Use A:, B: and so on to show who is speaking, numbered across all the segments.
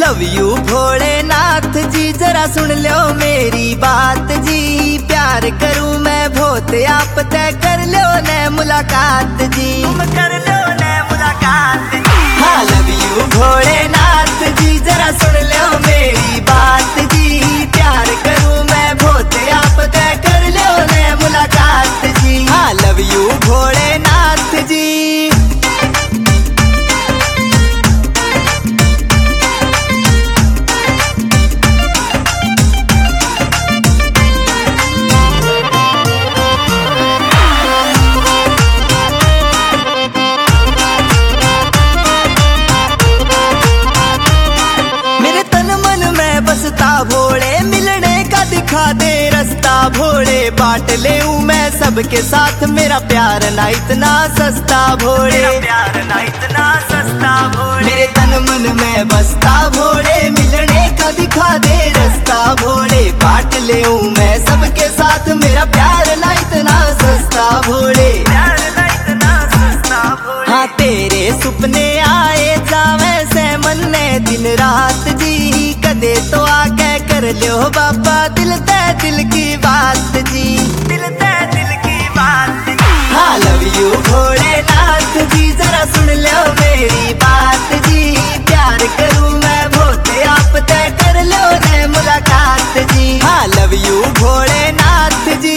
A: Love you Bholenath ji, जरा सुन लो मेरी बात जी। प्यार करूं मैं बहुत, आप तय कर लो न मुलाकात जी। तुम कर लो न मुलाकात जी। हाँ लव यू भोलेनाथ जी, जरा सुन लो मेरी बात जी। प्यार करूं मैं बहुत, आप तय कर लो न मुलाकात जी। हाँ लव यू भोलेनाथ जी। बसता भोले मिलने का दिखा दे रास्ता भोले। बांट ले मैं सबके साथ मेरा प्यार ना इतना सस्ता भोले। प्यार ना इतना सस्ता भोले। मेरे तन मन में बसता भोले मिलने का दिखा दे रास्ता भोले। बांट ले मैं सबके साथ मेरा प्यार ना इतना सस्ता भोले। प्यार ना इतना सस्ता भोले। हाँ तेरे सुपने आए जावे से मन में दिन रात जी। कदे तो आके कर लो बाबा दिल ते दिल की बात जी। दिल ते दिल की बात जी। हाँ लव यू भोलेनाथ जी, जरा सुन लो मेरी बात जी। प्यार करूं मैं बहुत, आप तय कर लो न मुलाकात जी। हाँ लव यू भोलेनाथ जी।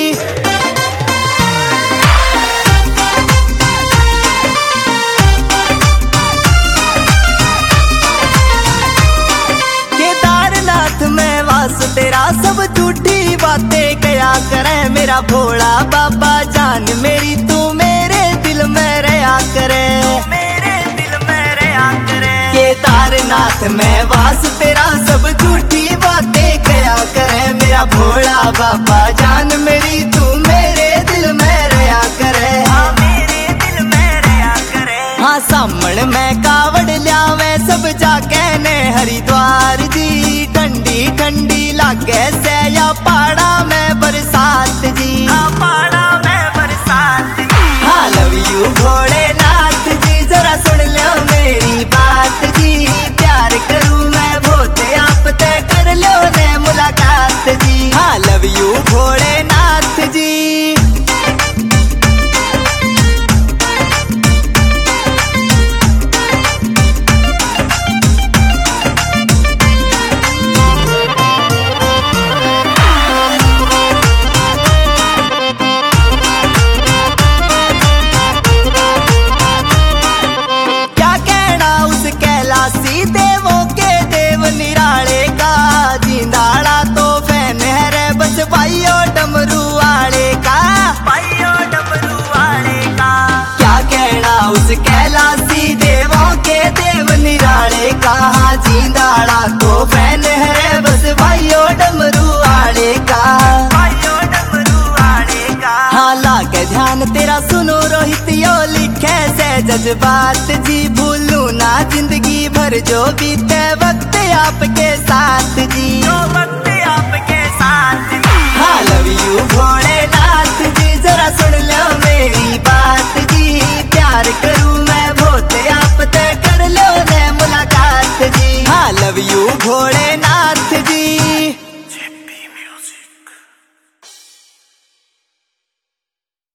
A: तेरा सब झूठी बातें कया करे मेरा भोला बाबा जान मेरी तू मेरे दिल में रहा करे। मेरे दिल में रहा करे। केदारनाथ में वास तेरा सब झूठी बातें कया करे मेरा भोला बाबा जान मेरी तू मेरे दिल में रहा करे। हाँ मेरे दिल में रहा करे। हाँ सामण में कावड़ लियावे सब जाके ने हरिद्वार जी। ठंडी ठंडी लागे से या पहाड़ा में बरसात जी। हाँ पहाड़ा में बरसात जी। हाँ लव यू भोलेनाथ जी, जरा सुन लो मेरी बात जी। प्यार करूं मैं बहुत, आप तय कर लो न मुलाकात जी। हाँ लव यू भोलेनाथ जी। देवों के देव निराले का जिंदाड़ा तो फैन है रे बस भाइयों डमरू वाले का। भाइयों डमरू वाले का क्या कहना उस कैलाशी देवों के देव निराले का। जिंदाड़ा तो फैन है रे बस भाइयों डमरू वाले का। भाइयों डमरू वाले का। हाँ लाके ध्यान तेरा सुनो रोहित यो लिखे से जज्बात जी। भूलू ना जिंदगी भर जो बीते वक्त आपके साथ जी। जो वक्त आपके साथ जी। हाँ लव यू भोलेनाथ जी, जरा